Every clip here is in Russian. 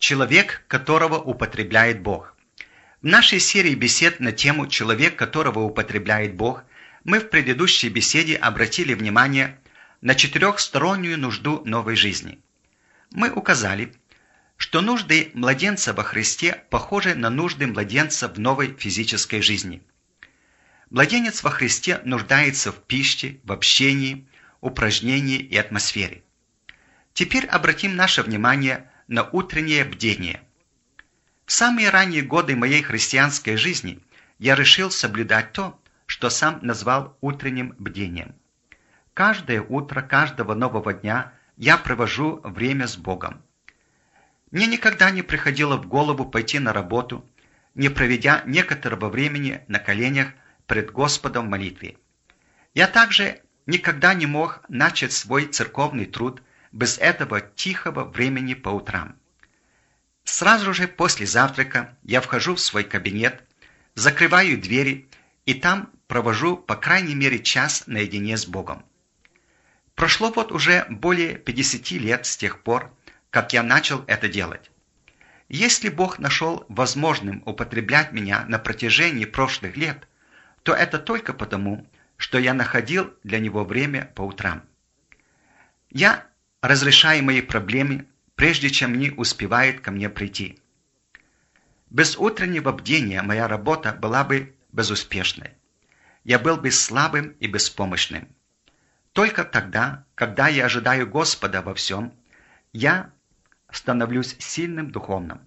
Человек, которого употребляет Бог. В нашей серии бесед на тему «Человек, которого употребляет Бог» мы в предыдущей беседе обратили внимание на четырехстороннюю нужду новой жизни. Мы указали, что нужды младенца во Христе похожи на нужды младенца в новой физической жизни. Младенец во Христе нуждается в пище, в общении, упражнении и атмосфере. Теперь обратим наше внимание на утреннее бдение. В самые ранние годы моей христианской жизни я решил соблюдать то, что сам назвал утренним бдением. Каждое утро, каждого нового дня я провожу время с Богом. Мне никогда не приходило в голову пойти на работу, не проведя некоторого времени на коленях пред Господом в молитве. Я также никогда не мог начать свой церковный труд без этого тихого времени по утрам. Сразу же после завтрака я вхожу в свой кабинет, закрываю двери и там провожу по крайней мере час наедине с Богом. Прошло вот уже более 50 лет с тех пор, как я начал это делать. Если Бог нашел возможным употреблять меня на протяжении прошлых лет, то это только потому, что я находил для Него время по утрам. Я разрешаю мои проблемы, прежде чем они успевают ко мне прийти. Без утреннего бдения моя работа была бы безуспешной. Я был бы слабым и беспомощным. Только тогда, когда я ожидаю Господа во всем, я становлюсь сильным духовным.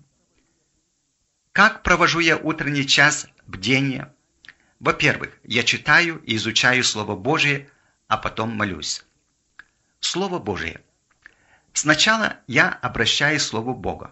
Как провожу я утренний час бдения? Во-первых, я читаю и изучаю Слово Божие, а потом молюсь. Слово Божие. Сначала я обращаюсь к Слову Бога.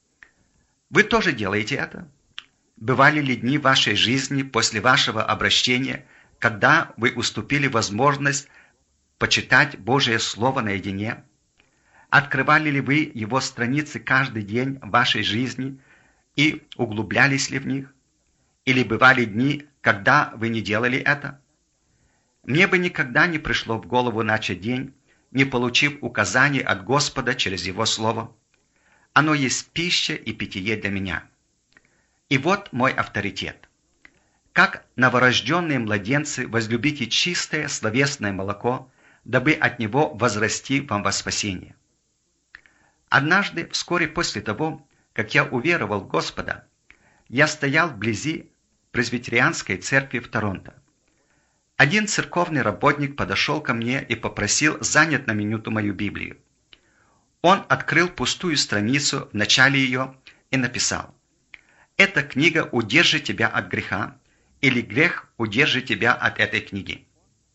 Вы тоже делаете это? Бывали ли дни в вашей жизни после вашего обращения, когда вы уступили возможность почитать Божие Слово наедине? Открывали ли вы его страницы каждый день в вашей жизни и углублялись ли в них? Или бывали дни, когда вы не делали это? Мне бы никогда не пришло в голову начать день, не получив указаний от Господа через Его Слово. Оно есть пища и питье для меня. И вот мой авторитет. Как новорожденные младенцы возлюбите чистое словесное молоко, дабы от него возрасти вам во спасение. Однажды, вскоре после того, как я уверовал в Господа, я стоял вблизи Пресвитерианской церкви в Торонто. Один церковный работник подошел ко мне и попросил занять на минуту мою Библию. Он открыл пустую страницу в начале ее и написал: «Эта книга удержит тебя от греха, или грех удержит тебя от этой книги».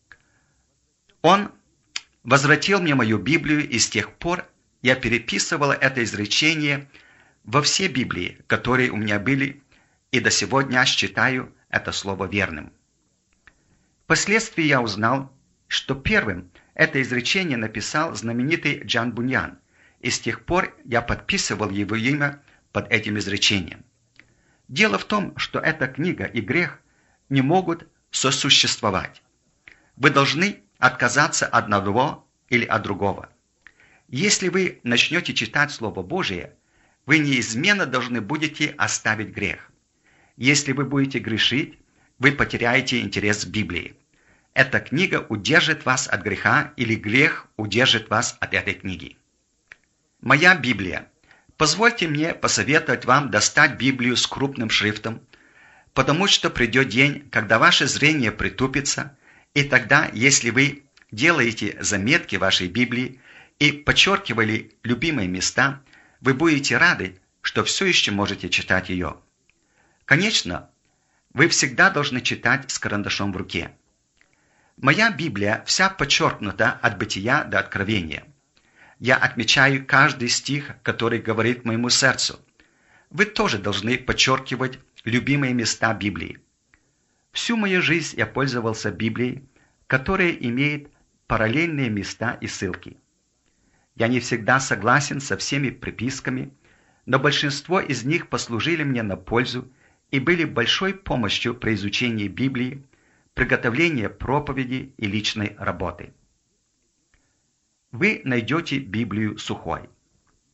Он возвратил мне мою Библию, и с тех пор я переписывал это изречение во все Библии, которые у меня были, и до сего дня считаю это слово верным. Впоследствии я узнал, что первым это изречение написал знаменитый Джон Буньян, и с тех пор я подписывал его имя под этим изречением. Дело в том, что эта книга и грех не могут сосуществовать. Вы должны отказаться от одного или от другого. Если вы начнете читать Слово Божие, вы неизменно должны будете оставить грех. Если вы будете грешить, вы потеряете интерес к Библии. Эта книга удержит вас от греха, или грех удержит вас от этой книги. Моя Библия. Позвольте мне посоветовать вам достать Библию с крупным шрифтом, потому что придет день, когда ваше зрение притупится, и тогда, если вы делаете заметки в вашей Библии и подчеркивали любимые места, вы будете рады, что все еще можете читать ее. Конечно, вы всегда должны читать с карандашом в руке. Моя Библия вся подчеркнута от Бытия до Откровения. Я отмечаю каждый стих, который говорит моему сердцу. Вы тоже должны подчеркивать любимые места Библии. Всю мою жизнь я пользовался Библией, которая имеет параллельные места и ссылки. Я не всегда согласен со всеми приписками, но большинство из них послужили мне на пользу и были большой помощью при изучении Библии, приготовлении проповеди и личной работы. Вы найдете Библию сухой.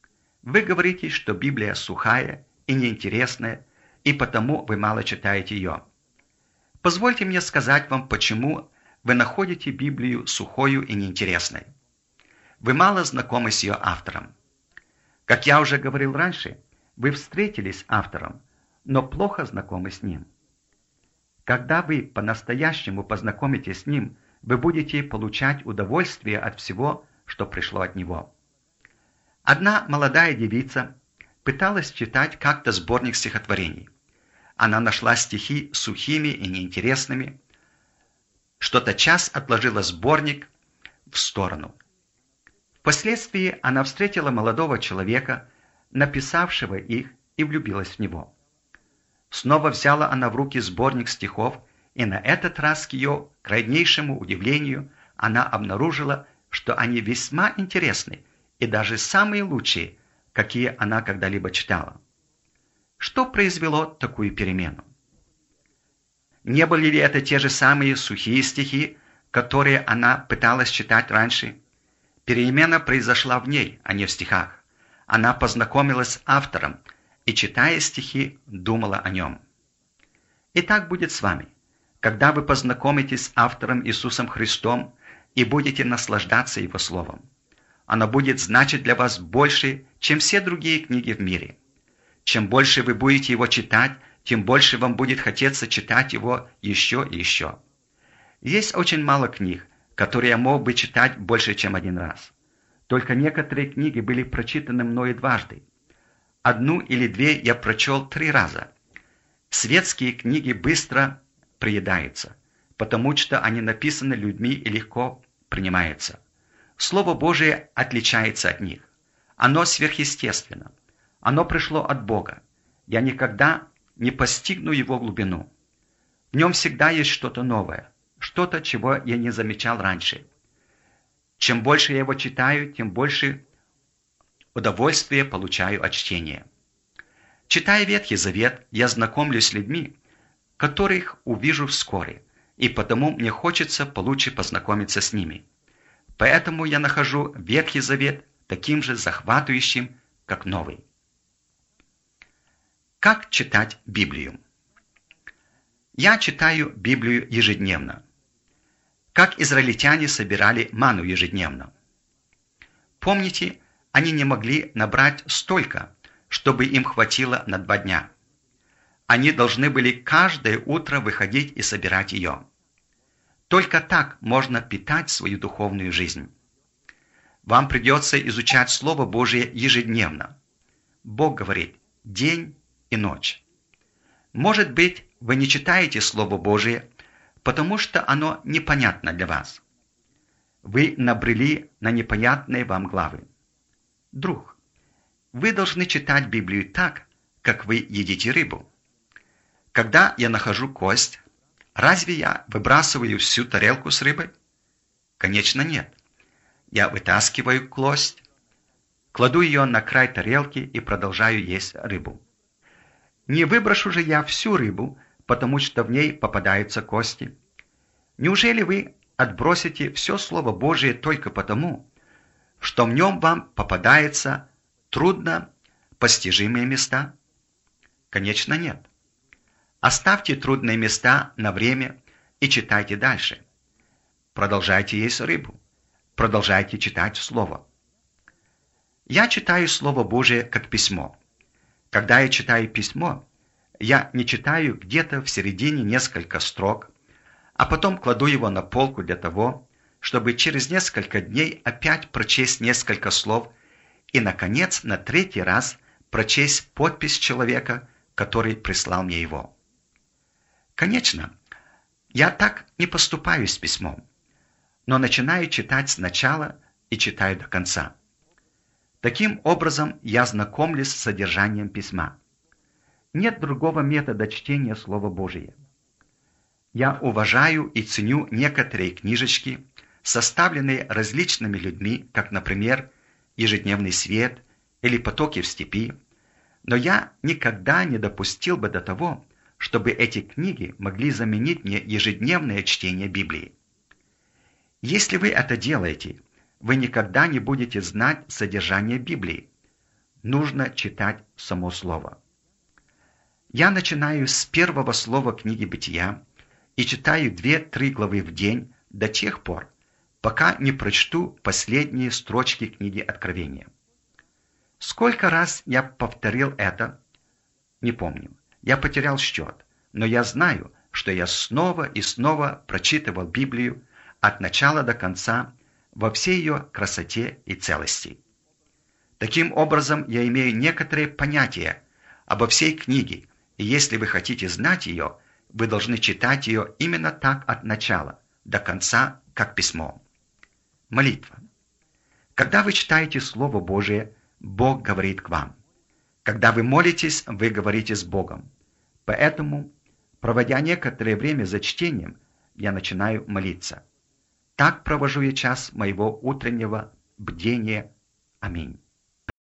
Вы говорите, что Библия сухая и неинтересная, и потому вы мало читаете ее. Позвольте мне сказать вам, почему вы находите Библию сухою и неинтересной. Вы мало знакомы с ее автором. Как я уже говорил раньше, вы встретились с автором, но плохо знакомы с ним. Когда вы по-настоящему познакомитесь с ним, вы будете получать удовольствие от всего, что пришло от него. Одна молодая девица пыталась читать как-то сборник стихотворений. Она нашла стихи сухими и неинтересными, что тотчас отложила сборник в сторону. Впоследствии она встретила молодого человека, написавшего их, и влюбилась в него. Снова взяла она в руки сборник стихов, и на этот раз, к ее крайнейшему удивлению, она обнаружила, что они весьма интересны и даже самые лучшие, какие она когда-либо читала. Что произвело такую перемену? Не были ли это те же самые сухие стихи, которые она пыталась читать раньше? Перемена произошла в ней, а не в стихах. Она познакомилась с автором и, читая стихи, думала о нем. И так будет с вами. Когда вы познакомитесь с автором Иисусом Христом и будете наслаждаться Его Словом, оно будет значить для вас больше, чем все другие книги в мире. Чем больше вы будете его читать, тем больше вам будет хотеться читать его еще и еще. Есть очень мало книг, которые я мог бы читать больше, чем один раз. Только некоторые книги были прочитаны мною дважды. Одну или две я прочел 3 раза. Светские книги быстро приедаются, потому что они написаны людьми и легко принимаются. Слово Божие отличается от них. Оно сверхъестественно. Оно пришло от Бога. Я никогда не постигну его глубину. В нем всегда есть что-то новое, что-то, чего я не замечал раньше. Чем больше я его читаю, тем больше удовольствия получаю от чтения. Читая Ветхий Завет, я знакомлюсь с людьми, которых увижу вскоре, и потому мне хочется получше познакомиться с ними. Поэтому я нахожу Ветхий Завет таким же захватывающим, как Новый. Как читать Библию? Я читаю Библию ежедневно. Как израильтяне собирали ману ежедневно. Помните, они не могли набрать столько, чтобы им хватило на 2 дня. Они должны были каждое утро выходить и собирать ее. Только так можно питать свою духовную жизнь. Вам придется изучать Слово Божие ежедневно. Бог говорит день и ночь. Может быть, вы не читаете Слово Божие, потому что оно непонятно для вас. Вы набрели на непонятные вам главы. Друг, вы должны читать Библию так, как вы едите рыбу. Когда я нахожу кость, разве я выбрасываю всю тарелку с рыбой? Конечно, нет. Я вытаскиваю кость, кладу ее на край тарелки и продолжаю есть рыбу. Не выброшу же я всю рыбу, потому что в ней попадаются кости. Неужели вы отбросите все Слово Божие только потому, что в нем вам попадаются трудно постижимые места? Конечно, нет. Оставьте трудные места на время и читайте дальше. Продолжайте есть рыбу. Продолжайте читать Слово. Я читаю Слово Божие как письмо. Когда я читаю письмо, я не читаю где-то в середине несколько строк, а потом кладу его на полку для того, чтобы через несколько дней опять прочесть несколько слов и, наконец, на 3-й раз прочесть подпись человека, который прислал мне его. Конечно, я так не поступаю с письмом, но начинаю читать сначала и читаю до конца. Таким образом, я знакомлюсь с содержанием письма. Нет другого метода чтения Слова Божия. Я уважаю и ценю некоторые книжечки, составленные различными людьми, как, например, «Ежедневный свет» или «Потоки в степи», но я никогда не допустил бы до того, чтобы эти книги могли заменить мне ежедневное чтение Библии. Если вы это делаете, вы никогда не будете знать содержание Библии. нужно читать само Слово. Я начинаю с первого слова книги Бытия и читаю 2-3 главы в день до тех пор, пока не прочту последние строчки книги Откровения. Сколько раз я повторил это, не помню. Я потерял счет, но я знаю, что я снова и снова прочитывал Библию от начала до конца во всей ее красоте и целости. Таким образом, я имею некоторые понятия обо всей книге, и если вы хотите знать ее, вы должны читать ее именно так от начала до конца, как письмо. Молитва. Когда вы читаете Слово Божие, Бог говорит к вам. Когда вы молитесь, вы говорите с Богом. Поэтому, проводя некоторое время за чтением, я начинаю молиться. Так провожу я час моего утреннего бдения. Аминь.